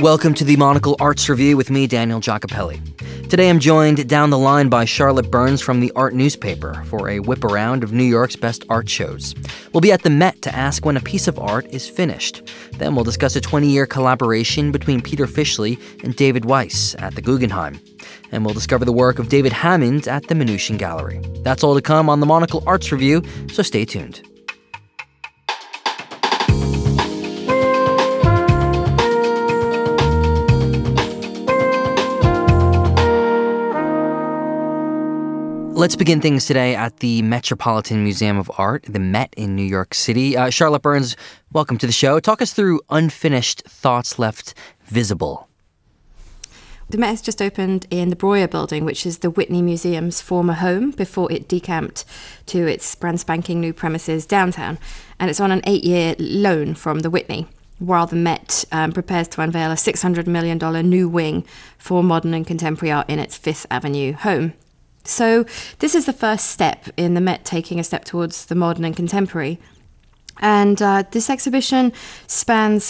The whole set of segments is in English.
Welcome to the Monocle Arts Review with me, Daniel Giacopelli. Today I'm joined down the line by Charlotte Burns from the Art Newspaper for a whip around of New York's best art shows. We'll be at the Met to ask when a piece of art is finished. Then we'll discuss a 20-year collaboration between Peter Fischli and David Weiss at the Guggenheim. And we'll discover the work of David Hammond at the Mnuchin Gallery. That's all to come on the Monocle Arts Review, so stay tuned. Let's begin things today at the Metropolitan Museum of Art, the Met in New York City. Charlotte Burns, welcome to the show. Talk us through Unfinished Thoughts Left Visible. The Met has just opened in the Breuer Building, which is the Whitney Museum's former home before it decamped to its brand spanking new premises downtown. And it's on an 8-year loan from the Whitney, while the Met prepares to unveil a $600 million new wing for modern and contemporary art in its Fifth Avenue home. So this is the first step in the Met taking a step towards the modern and contemporary. And this exhibition spans,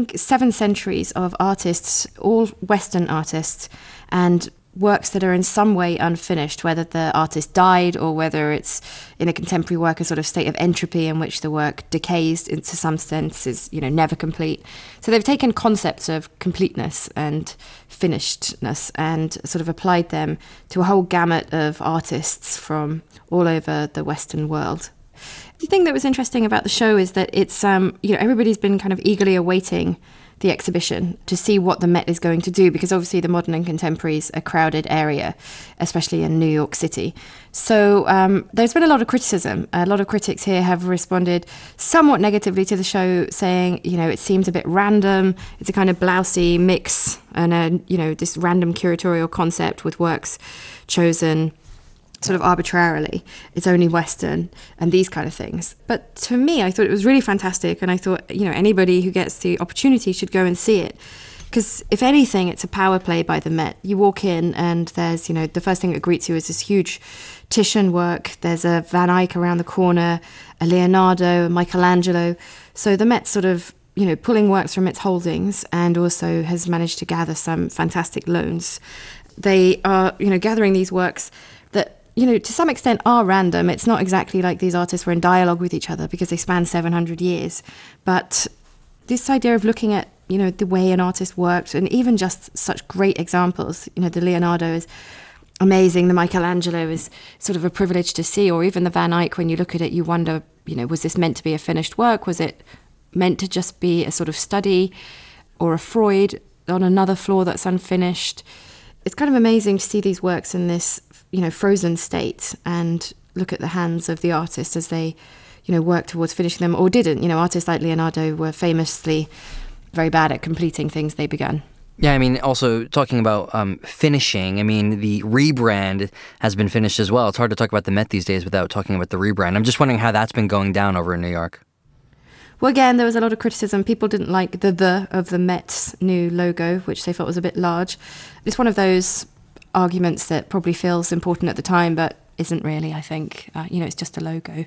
7 centuries of artists, all Western artists, and works that are in some way unfinished, whether the artist died or whether it's in a contemporary work, a sort of state of entropy in which the work decays into some sense, is, never complete. So they've taken concepts of completeness and finishedness and sort of applied them to a whole gamut of artists from all over the Western world. The thing that was interesting about the show is that it's, everybody's been kind of eagerly awaiting the exhibition to see what the Met is going to do, because obviously the modern and contemporary is a crowded area, especially in New York City. So there's been a lot of criticism. A lot of critics here have responded somewhat negatively to the show, saying, it seems a bit random. It's a kind of blousy mix and, this random curatorial concept with works chosen sort of arbitrarily. It's only Western and these kind of things. But to me, I thought it was really fantastic, and I thought, anybody who gets the opportunity should go and see it. Because if anything, it's a power play by the Met. You walk in and there's, the first thing that greets you is this huge Titian work. There's a Van Eyck around the corner, a Leonardo, a Michelangelo. So the Met's sort of, pulling works from its holdings, and also has managed to gather some fantastic loans. They are, gathering these works that, to some extent are random. It's not exactly like these artists were in dialogue with each other because they span 700 years. But this idea of looking at, the way an artist worked, and even just such great examples, the Leonardo is amazing, the Michelangelo is sort of a privilege to see, or even the Van Eyck, when you look at it, you wonder, was this meant to be a finished work? Was it meant to just be a sort of study, or a Freud on another floor that's unfinished? It's kind of amazing to see these works in this, frozen state, and look at the hands of the artist as they, work towards finishing them or didn't. Artists like Leonardo were famously very bad at completing things they began. Yeah, also talking about finishing, the rebrand has been finished as well. It's hard to talk about the Met these days without talking about the rebrand. I'm just wondering how that's been going down over in New York. Well, again, there was a lot of criticism. People didn't like the of the Met's new logo, which they felt was a bit large. It's one of those arguments that probably feels important at the time, but isn't really, I think. It's just a logo.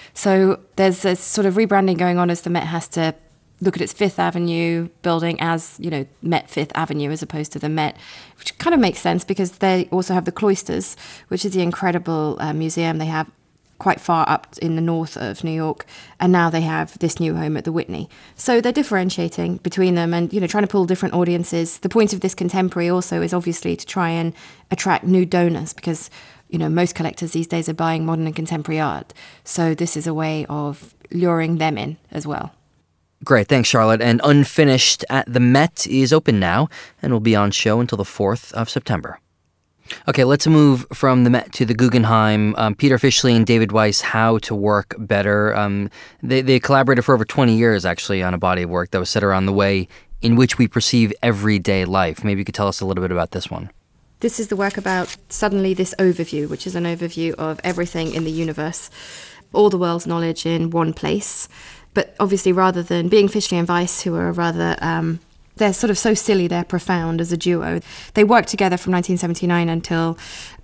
So there's this sort of rebranding going on as the Met has to look at its Fifth Avenue building as, Met Fifth Avenue as opposed to the Met, which kind of makes sense because they also have the Cloisters, which is the incredible museum they have quite far up in the north of New York, and now they have this new home at the Whitney. So they're differentiating between them and, trying to pull different audiences. The point of this contemporary also is obviously to try and attract new donors, because, most collectors these days are buying modern and contemporary art. So this is a way of luring them in as well. Great, thanks, Charlotte. And Unfinished at the Met is open now and will be on show until the 4th of September. Okay, let's move from the Met to the Guggenheim. Peter Fischli and David Weiss, How to Work Better. They collaborated for over 20 years, actually, on a body of work that was set around the way in which we perceive everyday life. Maybe you could tell us a little bit about this one. This is the work about suddenly this overview, which is an overview of everything in the universe, all the world's knowledge in one place. But obviously, rather than being Fischli and Weiss, who are rather they're sort of so silly, they're profound as a duo. They worked together from 1979 until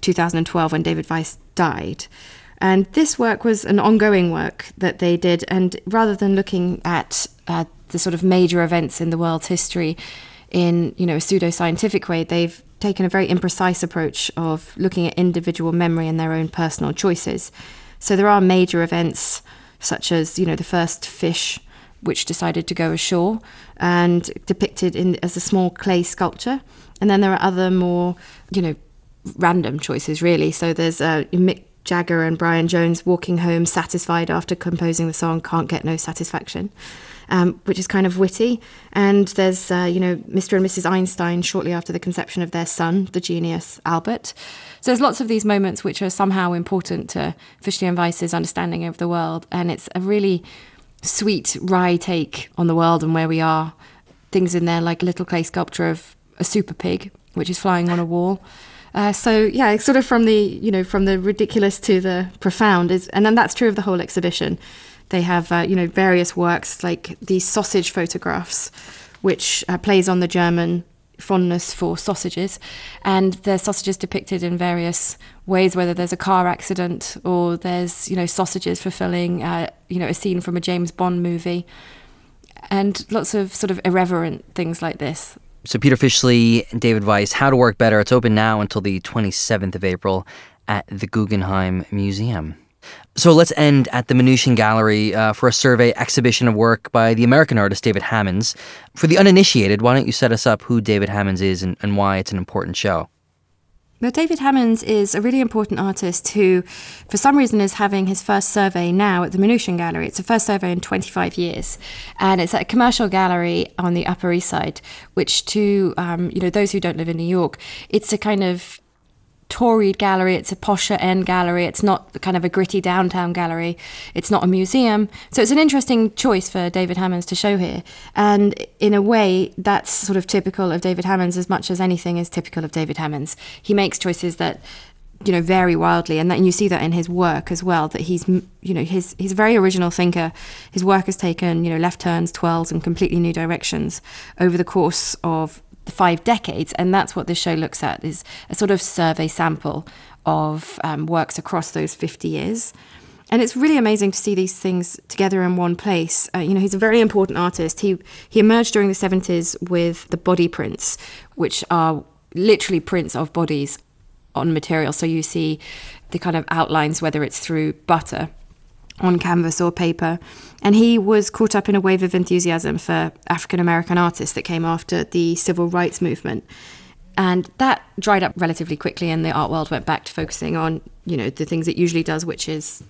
2012 when David Weiss died. And this work was an ongoing work that they did. And rather than looking at the sort of major events in the world's history, in, a pseudoscientific way. They've taken a very imprecise approach of looking at individual memory and their own personal choices. So there are major events such as, the first fish which decided to go ashore and depicted as a small clay sculpture. And then there are other more, random choices, really. So there's Mick Jagger and Brian Jones walking home satisfied after composing the song Can't Get No Satisfaction, which is kind of witty. And there's, Mr. and Mrs. Einstein shortly after the conception of their son, the genius Albert. So there's lots of these moments which are somehow important to Fischli and Weiss's understanding of the world. And it's a really sweet, wry take on the world and where we are. Things in there like a little clay sculpture of a super pig, which is flying on a wall. It's sort of from the ridiculous to the profound, and then that's true of the whole exhibition. They have, various works like these sausage photographs, which plays on the German fondness for sausages, and there's sausages depicted in various ways, whether there's a car accident or there's, sausages fulfilling, a scene from a James Bond movie, and lots of sort of irreverent things like this. So Peter Fischli and David Weiss, How to Work Better. It's open now until the 27th of April at the Guggenheim Museum. So let's end at the Mnuchin Gallery for a survey exhibition of work by the American artist David Hammons. For the uninitiated, why don't you set us up who David Hammons is and why it's an important show? Well, David Hammons is a really important artist who, for some reason, is having his first survey now at the Mnuchin Gallery. It's the first survey in 25 years. And it's at a commercial gallery on the Upper East Side, which to, those who don't live in New York, it's a kind of Tory gallery. It's a posher end gallery. It's not kind of a gritty downtown gallery. It's not a museum. So it's an interesting choice for David Hammons to show here. And in a way, that's sort of typical of David Hammons as much as anything is typical of David Hammons. He makes choices that, vary wildly. And you see that in his work as well, that he's a very original thinker. His work has taken, left turns, twirls, and completely new directions over the course of 5 decades, and that's what this show looks at, is a sort of survey sample of works across those 50 years. And it's really amazing to see these things together in one place. He's a very important artist. He emerged during the 70s with the body prints, which are literally prints of bodies on material. So you see the kind of outlines, whether it's through butter on canvas or paper. And he was caught up in a wave of enthusiasm for African-American artists that came after the civil rights movement. And that dried up relatively quickly, and the art world went back to focusing on, the things it usually does, which is,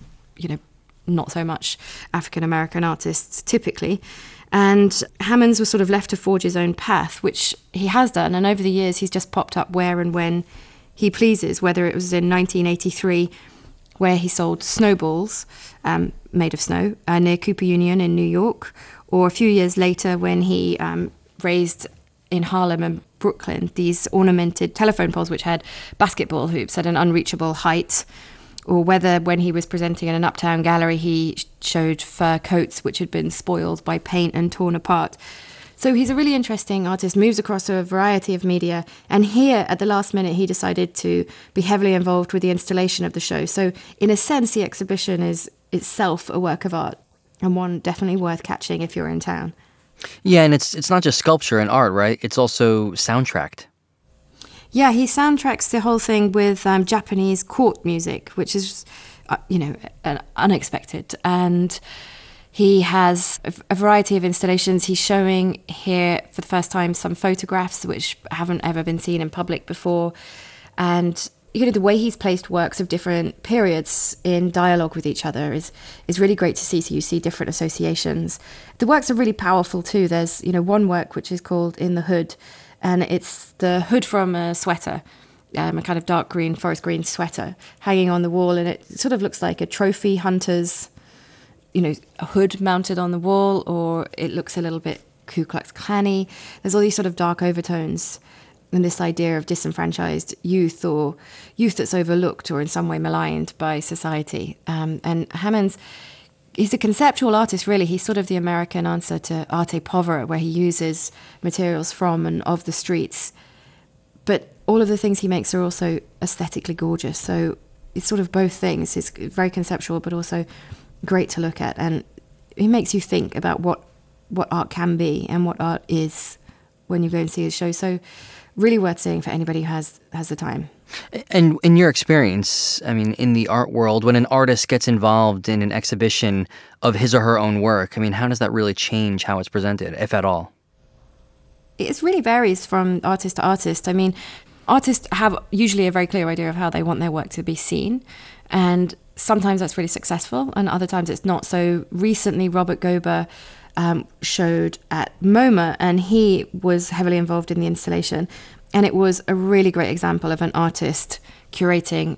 not so much African-American artists typically. And Hammons was sort of left to forge his own path, which he has done. And over the years, he's just popped up where and when he pleases, whether it was in 1983, where he sold snowballs made of snow near Cooper Union in New York, or a few years later when he raised in Harlem and Brooklyn these ornamented telephone poles which had basketball hoops at an unreachable height, or whether when he was presenting in an uptown gallery he showed fur coats which had been spoiled by paint and torn apart. So he's a really interesting artist, moves across a variety of media. And here, at the last minute, he decided to be heavily involved with the installation of the show. So in a sense, the exhibition is itself a work of art, and one definitely worth catching if you're in town. Yeah, and it's not just sculpture and art, right? It's also soundtracked. Yeah, he soundtracks the whole thing with Japanese court music, which is, unexpected. And he has a variety of installations. He's showing here for the first time some photographs which haven't ever been seen in public before. And the way he's placed works of different periods in dialogue with each other is really great to see. So you see different associations. The works are really powerful too. There's, one work which is called In the Hood, and it's the hood from a sweater, a kind of dark green, forest green sweater hanging on the wall. And it sort of looks like a trophy hunter's a hood mounted on the wall, or it looks a little bit Ku Klux Klan-y. There's all these sort of dark overtones and this idea of disenfranchised youth, or youth that's overlooked or in some way maligned by society. And Hammons, he's a conceptual artist, really. He's sort of the American answer to arte povera, where he uses materials from and of the streets. But all of the things he makes are also aesthetically gorgeous. So it's sort of both things. It's very conceptual, but also great to look at, and it makes you think about what art can be and what art is when you go and see his show. So really worth seeing for anybody who has the time. And in your experience, I mean, in the art world, when an artist gets involved in an exhibition of his or her own work, I mean, how does that really change how it's presented, if at all? It really varies from artist to artist. I mean, artists have usually a very clear idea of how they want their work to be seen. And sometimes that's really successful, and other times it's not. So recently, Robert Gober showed at MoMA, and he was heavily involved in the installation. And it was a really great example of an artist curating,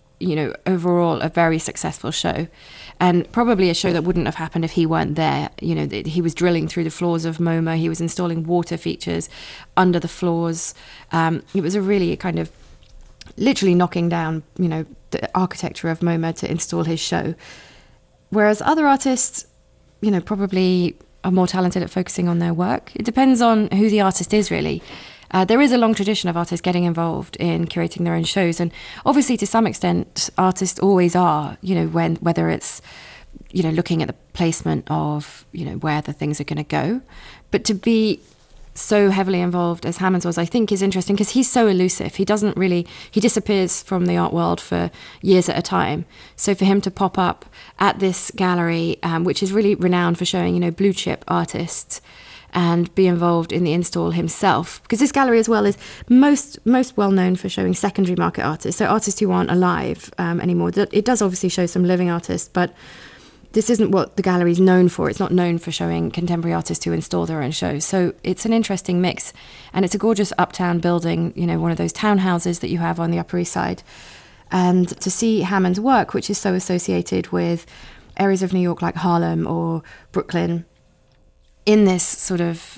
overall a very successful show. And probably a show that wouldn't have happened if he weren't there. He was drilling through the floors of MoMA. He was installing water features under the floors. It was a really kind of literally knocking down, the architecture of MoMA to install his show. Whereas other artists, probably are more talented at focusing on their work. It depends on who the artist is, really. There is a long tradition of artists getting involved in curating their own shows, and obviously to some extent artists always are, whether it's, looking at the placement of, where the things are going to go. But to be so heavily involved as Hammonds was, I think is interesting because he's so elusive. He disappears from the art world for years at a time. So for him to pop up at this gallery, which is really renowned for showing, blue chip artists, and be involved in the install himself. Because this gallery as well is most well known for showing secondary market artists, so artists who aren't alive anymore. It does obviously show some living artists, but this isn't what the gallery is known for. It's not known for showing contemporary artists who install their own shows. So it's an interesting mix. And it's a gorgeous uptown building, one of those townhouses that you have on the Upper East Side. And to see Hammond's work, which is so associated with areas of New York like Harlem or Brooklyn, in this sort of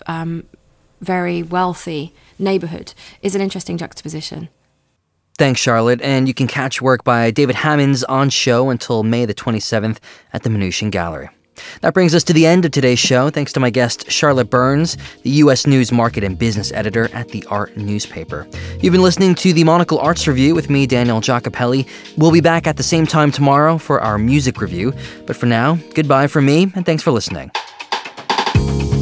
very wealthy neighborhood, is an interesting juxtaposition. Thanks, Charlotte. And you can catch work by David Hammonds on show until May the 27th at the Mnuchin Gallery. That brings us to the end of today's show. Thanks to my guest, Charlotte Burns, the U.S. News Market and Business Editor at the Art Newspaper. You've been listening to the Monocle Arts Review with me, Daniel Giacopelli. We'll be back at the same time tomorrow for our music review. But for now, goodbye from me, and thanks for listening.